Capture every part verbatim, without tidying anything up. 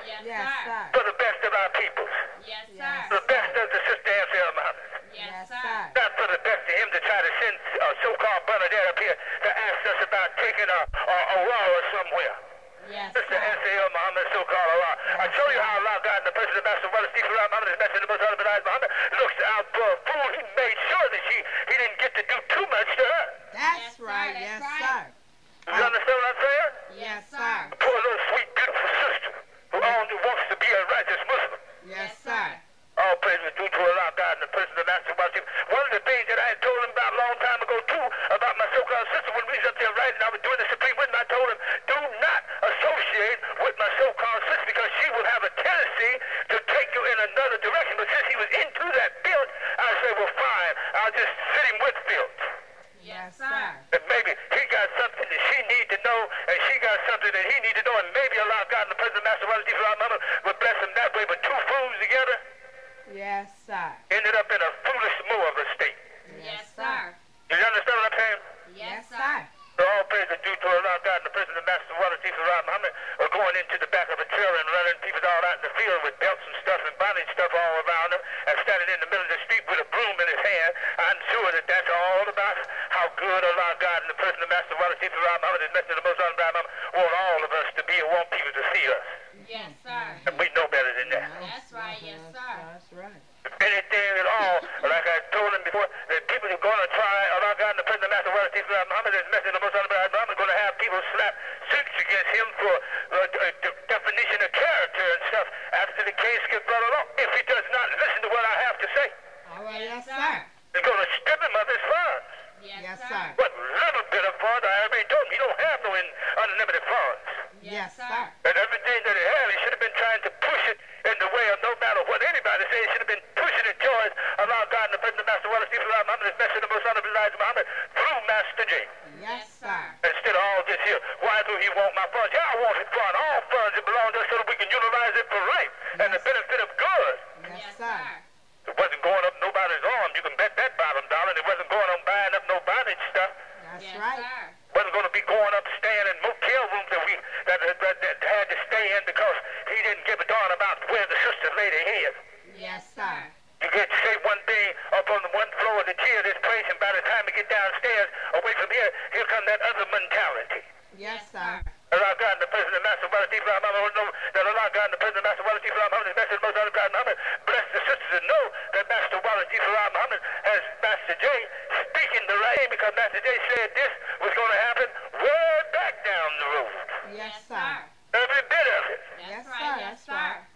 Yes, Yes, sir. sir. For the best of our peoples. Yes, Yes. sir. The best of the Sister Ansel Muhammad. Yes, Yes, sir. sir. Not for the best of him to try to send a so-called Bernadette up here to ask us about taking a, a, a war somewhere. Yes, Sister sir. Ansel Muhammad, so-called Allah. I show you how Allah God and the President, Master Wallace, Stephen Muhammad, his messenger, the Most Honorable Elijah Muhammad, looks out for a fool. He made sure that she, he didn't get to do too much to her. That's Yes, sir, right. that's Yes, right. sir. You understand what I'm saying? Yes, sir. sir. Poor little sweet, beautiful sister who only wants to be a righteous Muslim. Yes, sir. All praise is due to Allah God and the President of Master Wallace. One of the things that I had told him about a long time ago, too, about my so-called sister, when we was up there writing, I was doing the Supreme Witness, I told him, do not associate with my so-called sister because she will have a tendency to take you in another direction. But since he was into that field, I said, well, fine, I'll just sit him with field. Yes, sir. And maybe he got something that she need to know, and she got something that he need to know, and maybe Allah God and the President of Master Wallace Muhammad would bless him that way. But two fools together Yes, sir. ended up in a foolish more of a state. Yes, sir. You understand what I'm saying? Yes, Yes, sir. sir. So all praise is due to Allah God and the President of Master Wallace Muhammad are going into the back of a trailer and running people all out in the field with belts and stuff and bondage stuff all around them and standing in the middle of the street with a broom in his hand. I'm sure that that's all about how good Allah God and the President of Master Wallace Muhammad is messing the Most Honorable Muhammad want all of us to be and want people to see us. Yes, sir. And we know better than that. That's right. Yes, sir. That's right. Anything at all, like I told him before, that people are going to try, Allah God and the President of Master Wallace Muhammad is messing the Most Honorable Muhammad going to have people slap suits against him for uh, uh, de- definition of character and stuff after the case gets brought along. If he does not listen to what I have to say, All right. Yes, Yes, sir. sir. they're going to strip him of his funds. Yes, Yes, sir. sir. What little bit of funds, I already told him, he don't have no in, unlimited funds. Yes, sir. And everything that he had, he should have been trying to push it in the way of no matter what anybody says, he should have been pushing it towards Allah God and the President of Master Wallace Muhammad, especially the Most Honorable Elijah Muhammad, through Master J. Yes, sir. Instead of all this here, why do he want my funds? Yeah, I want his fund. All funds that belong to us so that we can utilize it for right and the Yes. benefit of good. Yes, Yes, sir. sir. It wasn't going up nobody's arm. You can bet that bottom dollar. And it wasn't going on buying up no bondage stuff. That's Yes, right. sir. Wasn't going to be going up staying in motel rooms that we that, that, that, that had to stay in because he didn't give a darn about where the sisters lay their head. Yes, sir. You get to say one thing up on the one floor of the chair of this place, and by the time you get downstairs away from here, here comes that other mentality. Yes, sir. Allah God and the President of Master Wallace Muhammad will know that Allah God and the President of Master Wallace Muhammad is Master Most Honorable Muhammad. Bless the sisters and know that Master Wallace Muhammad has Master J speaking the right because Master J said this was going to happen way back down the road. Yes, sir. Every bit of it. That's Yes, right. sir, Yes, that's sir. right.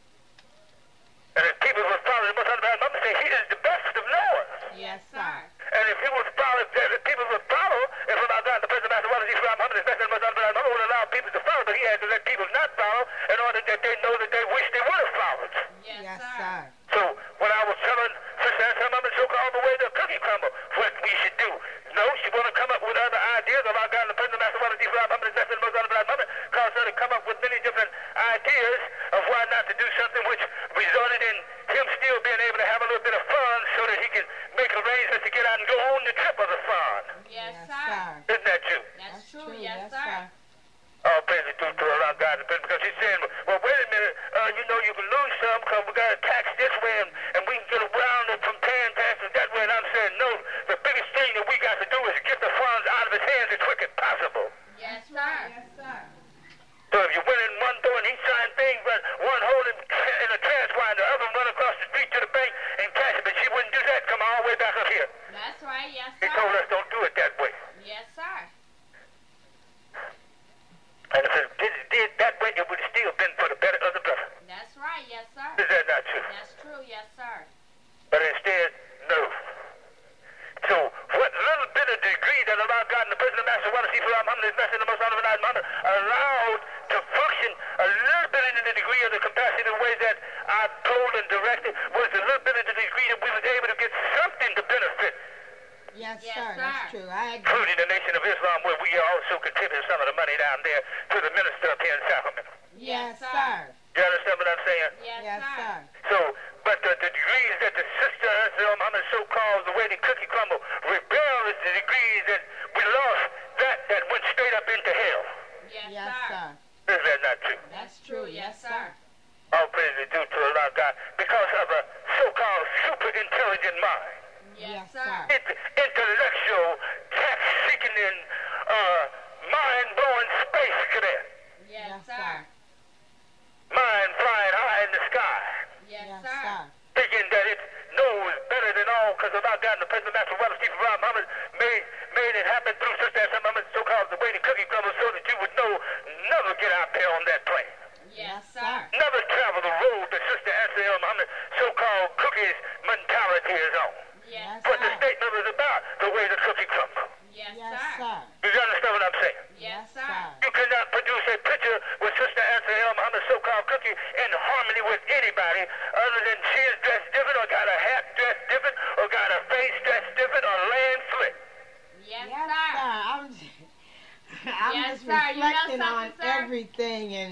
And if people would follow the Most Honorable Muhammad, say he is the best of Noah. Yes, sir. And if he would follow, if people would follow, if Allah God and the President of Master Wallace Muhammad is Master Most Honorable Muhammad would allow people to follow, but he had to let people not follow in order that they know that they wish they would have followed. Yes, Yes, sir. sir. So when I was telling Sister Ansel Muhammad to all the way to cookie crumble, what we should do. No, she want to come up with other ideas. Allah God and the President of Master Wallace Muhammad is Master Most Honorable Muhammad caused her to come up with many different ideas of why not to do something which resulted in him still being able to have a little bit of fun so that he can make arrangements to get out and go on the trip of the fun. Yes, Yes, sir. sir. Isn't that true? That's That's true. true. Yes, Yes, sir. All praise is due to Allah God and the President because he's saying, well, wait a minute, uh, you know you can lose some because we got to tax this way and, and we can get around it from paying taxes that way. And I'm saying, no, the biggest thing that we got to do is get the funds out of his hands as quick as possible. Yes, sir. Yes, sir. So if you went in one door and he signed things, but one holding in a transfer, the other one run across the street to the bank and cash it, but she wouldn't do that. Come all the way back up here. That's right. Yes, He told sir. us don't do it that way. Yes, sir. And if it did, did that way, it would have still been for the better of the brother. That's right. Yes, sir. Is that not true? That's true. Yes, sir. But instead, no. So what little bit of degree that Allah God and the President of Master Wallace Muhammad is Master the Most Honorable Muhammad allowed to function a little bit in the degree of the capacity of the way that I told and directed was a little bit of the degree that we was able to get something to benefit, Yes, Yes, sir. sir. That's true. I agree. including the Nation of Islam, where we also contribute some of the money down there to the minister up here in Sacramento. Yes, Yes, sir. sir. You understand what I'm saying? Yes, Yes, sir. sir. So, but the, the degrees that the sister Ansel Muhammad so-called the way the cookie crumble rebel is the degrees that we lost that that went straight up into hell. Yes, Yes, sir. sir. Is that not true? That's true. Yes, sir. to do to a lot of God because of a so-called super intelligent mind. Yes, Yes, sir. sir. Int- intellectual, tax-seeking, and uh, mind-blowing space cadet. Yes, Yes, sir. sir. Mind flying high in the sky. Yes, Yes, sir. sir. Thinking that it knows better than all because of our God and the President Master Wallace Stephen Brown Muhammad made, made it happen through Sister S M Muhammad, so-called the way the cookie crumbles so that you would know never get out there on that plane. Yes, Yes, sir. sir. Never travel the road that Sister S M Muhammad, so-called cookies mentality is on. Yes, What the sir. statement was about, the way the cookie crumbles. Yes, Yes, sir. sir. Do you understand what I'm saying? Yes, sir. You cannot produce a picture with Sister Ansel L. Muhammad's so-called cookie in harmony with anybody other than she is dressed different or got a hat dressed different or got a face dressed different or laying slick. Yes, Yes, sir. sir. I'm just, I'm Yes, just sir. You know reflecting on something, sir? everything and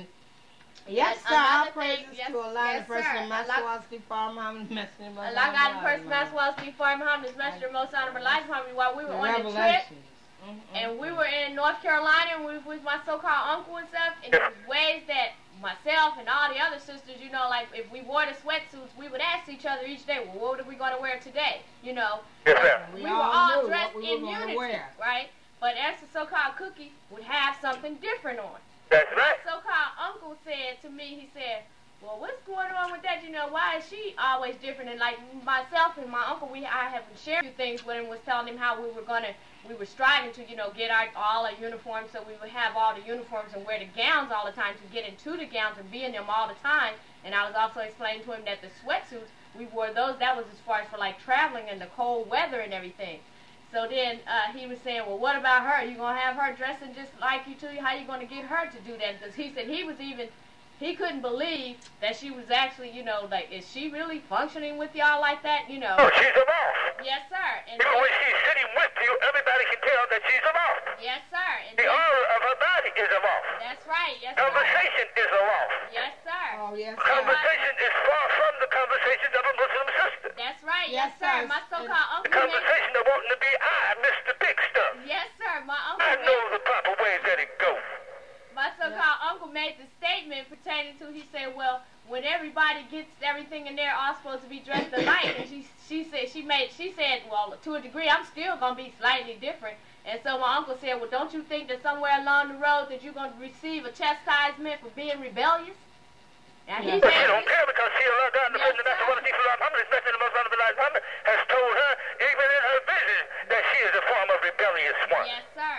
And yes, sir. Our another praises thing- yes, to Allah, yes, the person sir. of Master Allah- Wallace Stephen Brown Muhammad, Messenger of Allah got the person God, that's supposed to be for Muhammad's messenger, most honorable life Muhammad, while we were the on the trip. Revelations. Mhm. And we were in North Carolina, and we was with my so-called uncle and stuff, and there was ways that myself and all the other sisters, you know, like if we wore the sweatsuits, we would ask each other each day, well, what are we going to wear today? You know, Yes, sir. we, We were all all knew dressed what we were in gonna unity, wear. right? But as the so-called cookie would have something different on. That's right. My so-called uncle said to me, he said, well, what's going on with that? You know, why is she always different? And like myself and my uncle, we I have shared a few things with him, was telling him how we were gonna, we were striving to, you know, get our all our uniforms, so we would have all the uniforms and wear the gowns all the time to get into the gowns and be in them all the time. And I was also explaining to him that the sweatsuits, we wore those, that was as far as for like traveling in the cold weather and everything. So then uh, he was saying, well, what about her? You gonna have her dressing just like you too? How you gonna get her to do that? Because he said he was even, he couldn't believe that she was actually, you know, like, is she really functioning with y'all like that? You know. Oh, she's a boss. Yes, sir. And Even when she's sitting with you, everybody can tell that she's a boss. yes, sir. And The then- aura of her body is a boss. that's right. Yes, sir. Conversation is a boss. Yes, sir. Oh, yes, sir. Conversation is far from the conversations of a Muslim sister. That's right. Yes, Yes, sir. sir. My so-called The uncle made, conversation of wanting to be I, Mister Big Stuff. yes, sir. My uncle I made, know the proper way that it goes. my so-called uncle made the statement pertaining to, he said, well, when everybody gets everything in there, all supposed to be dressed alike, and she she said she made she said, well, to a degree, I'm still gonna be slightly different. And so my uncle said, well, don't you think that somewhere along the road that you're gonna receive a chastisement for being rebellious? And he Yes. But she said, don't care because she allowed God, the Yes, President Master sir. Wallace Stephen Muhammad, his messenger, the most honorable Elijah Muhammad, has told her, even in her vision, that she is a form of rebellious one. yes, sir.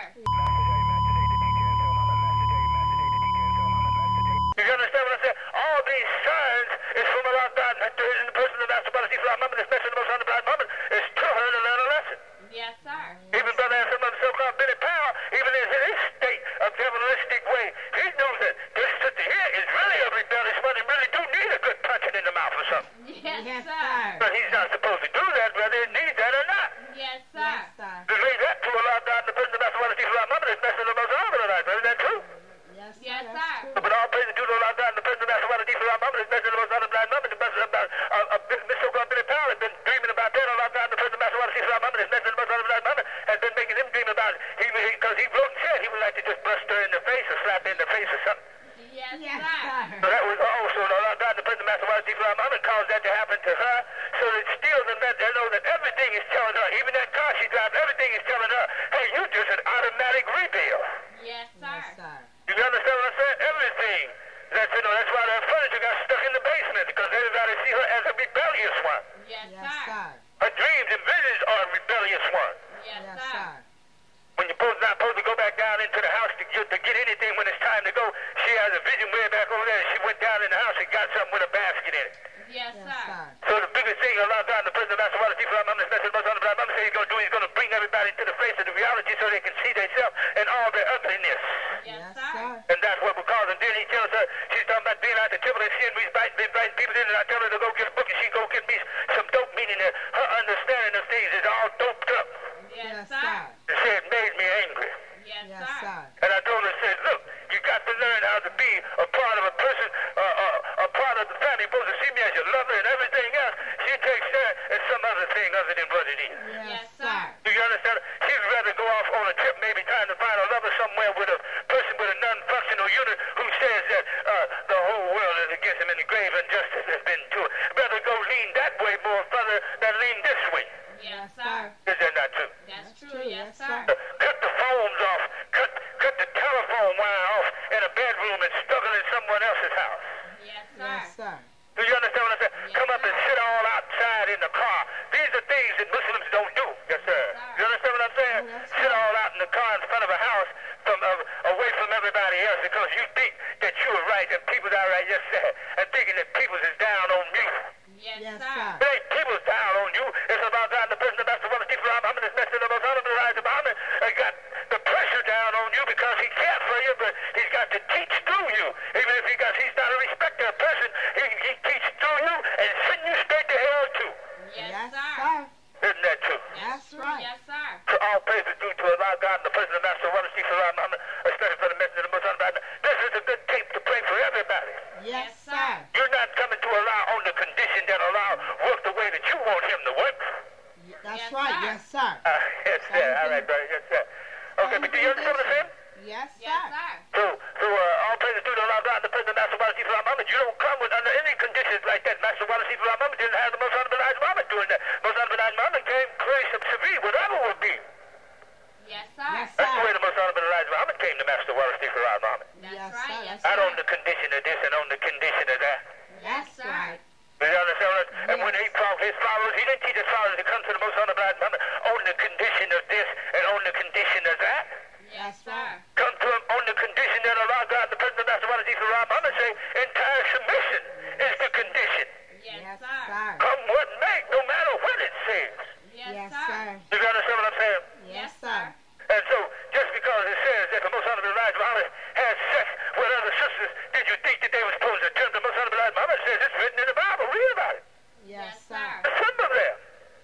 You understand what I said? All these signs is from Allah God, and the person of Master Wallace Stephen Muhammad, his messenger, the most honorable Elijah Muhammad, is to her to learn a lesson. Yes, sir. Even Brother Anselm of the so-called Billy Powell, even in his state of devilistic way, he knows that this sister here is really a rebellious one and really do need a good punching in the mouth or something. Yes, Yes, sir. sir. But he's not supposed to do that, whether he needs that or not. Yes, sir. Yes, sir. To leave that to Allah God, and the President of Master Wallace Stephen Muhammad, his messenger, the most honorable Elijah. Isn't that true? Yes, sir. Yes, That's sir. true. But all praise to Allah God, and the President of Master Wallace Stephen Muhammad, his messenger, the most honorable Elijah Muhammad, the messenger about uh, uh, Mister So-called Billy Powell has been dreaming about that. Allah God, and the President of Master Wallace Stephen Muhammad, his messenger, the most honorable Elijah Muhammad, has been making him dream about it. He, because he, he wrote and said he would like to just bust her in the face or slap her in the face or something. Yes, Yes, sir. So sir. that was also Allah God, the President of Master Wallace Stephen Muhammad, caused that to happen to her. So that still the let her know that everything is telling her, even that car she drives, everything is telling her, hey, you just an automatic rebel. Yes, sir. Yes, sir. You understand what I'm saying? Everything. That's, you know, that's why that furniture got stuck in the basement, because everybody see her as a rebellious one. Yes, Yes, sir. sir. Her dreams and visions are a rebellious one. Yes, Yes, sir. sir. When you're supposed, not supposed to go back down into the house to get, to get anything when it's time to go, she has a vision way back over there. She went down in the house and got something with a basket in it. Yes, Yes, sir. sir. So the biggest thing Allah God, the President of Master Wallace Stephen Muhammad, his messenger, most honorable Muhammad, said he's going to do, he's going to bring everybody to the face of the reality so they can see themselves and all their ugliness. Yes, Yes, sir. sir. And that's what we're causing. Then he tells her, she's talking about being out the temple and she and we's inviting, inviting people in, and I tell her to go get a book and she go get me some dope, meaning that her understanding of things is all doped up. Yes, Yes, sir. sir. She said, it made me angry. Yes, Yes, sir. sir. And I told her, I said, look, you got to learn how to be a part of a person, uh, uh, a part of the family. You're supposed to see me as your lover and everything else. She takes that as some other thing other than what it is. Yes, Yes, sir. sir. Do you understand? She'd rather go off on a trip, maybe trying to find a lover somewhere with a person with a non-functional unit who says that uh, the whole world is against him in the grave injustice. rain this way. Yes, sir. Is that not true? That's That's true. true, Yes, yes, sir. sir. Cut the phones off. Cut, cut the telephone wire off in a bedroom and struggle in someone else's house. Yes, sir. Yes, sir. Do you understand what I'm saying? Yes, Come up and sir. sit all outside in the car. These are things that Muslims don't do. Yes, sir. Yes, sir. You understand what I'm saying? Oh, that's Sit right. all out in the car in front of a house from uh, away from everybody else because you think that you are right and people's all right. Yes, sir. And thinking that people's is down on you. Yes, Yes, sir. sir. It ain't people's down on you. It's about God, the person, the master, one of the chief, Muhammad, his messenger, the most honorable Elijah Muhammad, uh, got the pressure down on you because he cares for you, but he's got to teach through you. Even if he got, he's not a respecter of person, he, he teaches through you and send you straight to hell too. Yes, Yes, sir. sir. Isn't that true? That's true. right. Yes, sir. So all praise is due to Allah, God, the person, the master, one of the chief, Muhammad, especially for the messenger, the most honorable. This is a good tape to play for everybody. Yes, Yes, sir. sir. You're not coming to Allah on the condition that Allah work the way that you want him to work. That's Yes, right. sir. Yes, sir. Uh, yes, sir. All right, brother. Yes, sir. Okay, but do you understand what I'm saying? Yes, Yes, sir. sir. So, so uh, all praise is due to Allah, God, the President, Master Wala Chief Muhammad. You don't come with under any conditions like that. Master Wala Chief Muhammad didn't have the Most Honorable Elijah Muhammad doing that. Most Honorable Elijah Muhammad came clear, severe, whatever would be. Yes, sir. Yes, That's the way sir. the Most Honorable Elijah Muhammad came to Master Wala Chief Muhammad. That's Yes, right. sir. Yes, Not sir. on the condition of this and on the condition of that. That's sir. right. Do you understand what I'm And when Yes. he taught his followers, he didn't teach his followers to come to the Most Honorable Elijah Muhammad on the condition of this and on the condition of that. Yes, That's sir. right. Come to him on the condition that Allah, God, the President, Master Wala Chief Muhammad say, entire submission is the condition. Yes, Yes, sir. sir. Come what may, no matter what it says. Yes, Yes, sir. sir. You understand what I'm saying? Yes, sir. And so, just because it says that the Most Honorable Elijah Muhammad had sex with other sisters, did you think that they were supposed to turn to the Most Honorable Elijah Muhammad? It says it's written in the Bible. Read about it. Yes, Yes, sir. sir. It's simple there.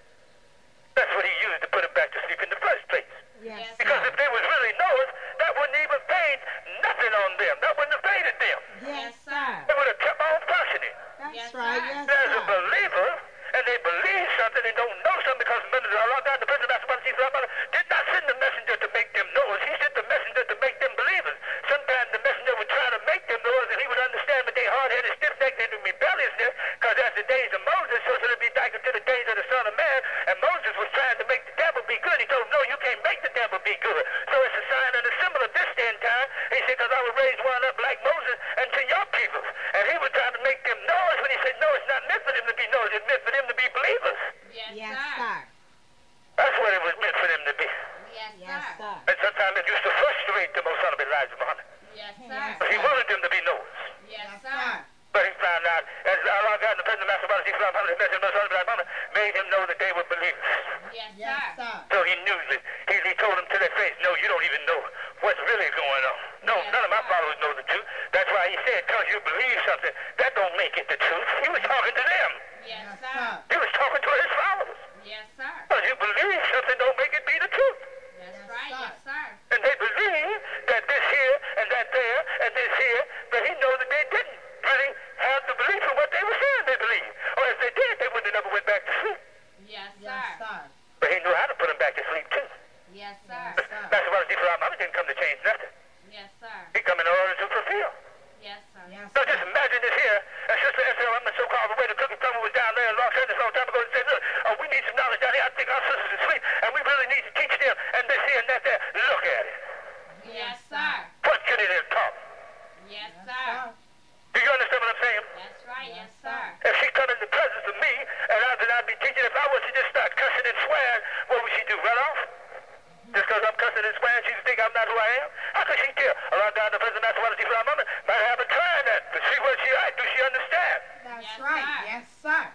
That's what he used to put him back to sleep in the first place. Yes, Yes, Because sir. if they was really Noah's, that wouldn't even fade nothing on them. That wouldn't have faded them. Yes, Yes, sir. sir. They would have kept on functioning. That's Yes, right. sir. Yes, As a sir. believer, and they believe something and don't know something because members of Allah, God, the President, Master Wala Chief Muhammad, did not send the messenger to make them knowers. He sent the messenger to make them believers. Sometimes the messenger would try to make them knowers and he would understand that they hard-headed, stiff-necked, and rebelliousness because as the days of Moses, so should it be like to the days of the Son of Man. And Moses was trying to make the devil be good. He told him, no, you can't make the devil be good. So it's a sign and a symbol of this day and time. He said, because I will raise one up like Moses unto your people. And he was trying to make them knowers when he said, no, it's not meant for them to be knowers. It's meant for them to be believers. Yes, Yes, sir. sir. That's what it was meant for them to be. Yes, Yes, sir. sir. And sometimes it used to frustrate the Most Honorable Elijah Muhammad. Yes, Yes, sir. But he wanted them to be knowers. Yes, Yes, sir. sir. But he found out, as Allah, God, the President, Master Wala Chief Muhammad, his messenger, Most Honorable Elijah Muhammad, made him know that they were believers. Yes, Yes, sir. sir. So he knew that. He, he told them to their face, no, you don't even know what's really going on. No, Yes, none of my sir. followers know the truth. That's why he said, because you believe something, that don't make it the truth. He was talking to them. Yes, Yes, sir. sir. He was talking to his followers. Yes, sir. Because you believe something don't make it be the truth. That's Yes, right. sir. Yes, sir. And they believe that this here and that there and this here, but he knows that they didn't really have the belief in what they were saying they believed. Or if they did, they wouldn't have never went back to sleep. Yes, Yes, sir. sir. But he knew how to put them back to sleep too. Yes, Yes, sir. sir. That's why the Muhammad didn't come to change nothing. Yes, sir. He come in order to fulfill. Yes, sir. Yes, So sir. just imagine this here. And Sister Esther, I'm the so-called the way the cookie plumber was down there in Los Angeles a long time ago and said, look, oh, we need some knowledge down here. I think our sisters are asleep, and we really need to teach them. And this here and that there. Look at it. Yes, sir. What should it have taught? Yes, Yes, sir. sir. Do you understand what I'm saying? That's right. Yes, Yes, sir. If she come in the presence of me, and I then I'd be teaching, if I was to just start cussing and swearing, what would she do? Run off? Just because I'm cussing and swearing, she think I'm not who I am? How could she tell? Allah, God, the President, Master Wala Chief Muhammad, might have a trying that, but see what she at. Do she understand? That's Yes, right. sir. Yes, sir.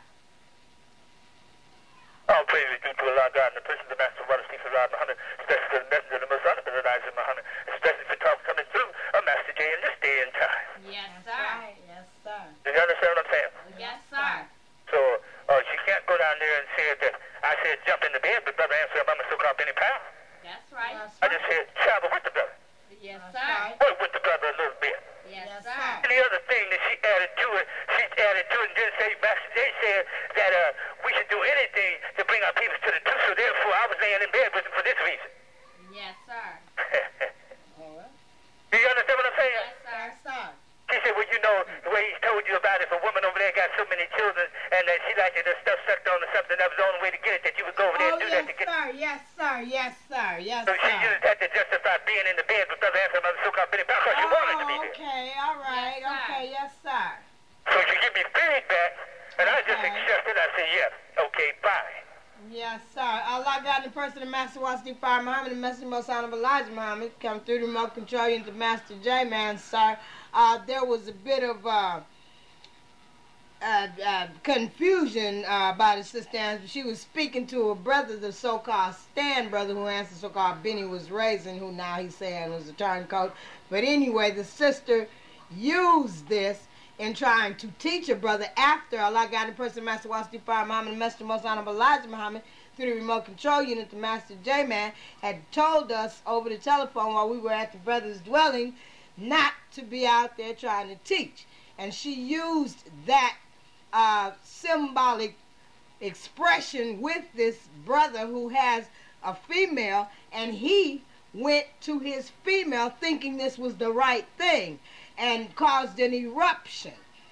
All praise is due to Allah, God, and the President, the Master Wala Chief Muhammad, especially for the messenger, the Most Honorable Elijah Muhammad, especially for talk coming through a Master J in this day and time. Yes, That's sir. right. Yes, sir. Do you understand what I'm saying? Yes, sir. So, uh, she can't go down there and say that I said jump in the bed, but Brother Ansel, I'm a so-called Benny Powell. That's right. That's I just said travel with the brother. Yes, That's sir. right. Work with the brother a little bit. Yes, Yes, sir. sir. And the other thing that she added to it, she added to it and didn't say, Master J said that uh, we should do anything to bring our people to the truth, so therefore I was laying in bed with him for this reason. Yes, sir. All right. Do you understand what I'm saying? Yes, sir. Yes, sir. She said, well, you know, the way he told you about it, if a woman over there got so many children and that she liked it, the stuff sucked on or something, that was the only way to sir. Yes, sir. Yes, So she sir. used that to justify being in the bed with Brother Anthony, Mother so-called Benny Brown, because she wanted to be Oh, there. okay. All right. Yes, sir. Okay. Yes, sir. So she give me feedback, and I just Okay. accepted. I said, yes, okay, bye. Yes, sir. Allah God, in the person of Master Wasi Fire Muhammad, the Messenger of Most Honorable Elijah Muhammad, come through the remote control unit to Master J, man, sir. Uh, there was a bit of uh, uh, uh, confusion uh, by the sister. She was speaking to a brother, the so-called Stan brother, who answered so-called Benny was raising, who now he's saying was a turncoat. But anyway, the sister used this in trying to teach a brother after Allah God, the person of Master Wasi Fire Muhammad, the Messenger of Most Honorable Elijah Muhammad, through the remote control unit, the Master J-Man, had told us over the telephone while we were at the brother's dwelling not to be out there trying to teach. And she used that uh, symbolic expression with this brother who has a female, and he went to his female thinking this was the right thing and caused an eruption.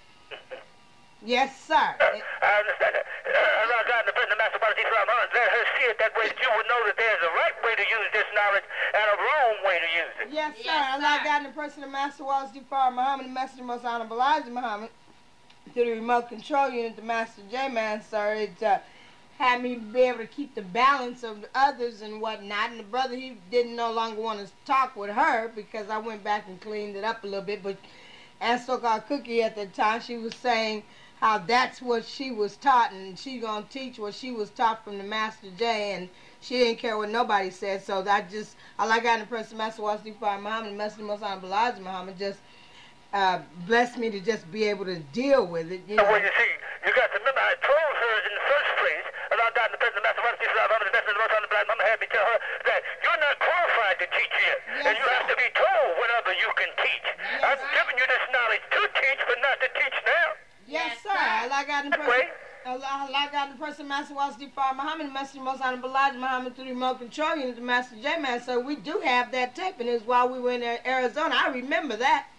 Yes, sir. Uh, I understand that. Uh, Allah God, the person of Master Wasi Fire Muhammad, let her see it that way, that you would know that there's a right way to use this knowledge and a wrong way to use it. Yes, sir. Yes, Allah sir. God, the person of Master Wasi Fire Muhammad, the Messenger of Most Honorable Elijah Muhammad, through the remote control unit, the Master J-Man, sir, it uh, had me be able to keep the balance of the others and whatnot. And the brother, he didn't no longer want to talk with her because I went back and cleaned it up a little bit. But as so-called Cookie at the time, she was saying how that's what she was taught, and she gonna teach what she was taught from the Master J, and she didn't care what nobody said. So that just, all I got in the person of Master Wasi Fire Muhammad, the Messenger of Most Honorable Elijah Muhammad, just uh, blessed me to just be able to deal with it. You know? Well, you see, you got to remember, I told her in the first place, Allah God, the person of Master Wasi Fire Muhammad, the Messenger of Most Honorable Elijah Muhammad, had me tell her that you're not qualified to teach yet, Yes, and you sir. have to be told whenever you can teach. Yes, I've sir. given you this knowledge to teach, but not to teach now. Yes, Yes, sir. sir. Allah got in the That way. person. Allah, Allah got in the person, Master Wasi Fire Muhammad, the Messenger of Most Honorable Elijah Muhammad, through the remote control unit, the Master J-Man. So we do have that tape, and it was while we were in Arizona. I remember that.